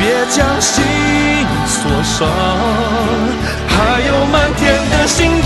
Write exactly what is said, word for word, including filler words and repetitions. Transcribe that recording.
别将心锁上，还有满天的星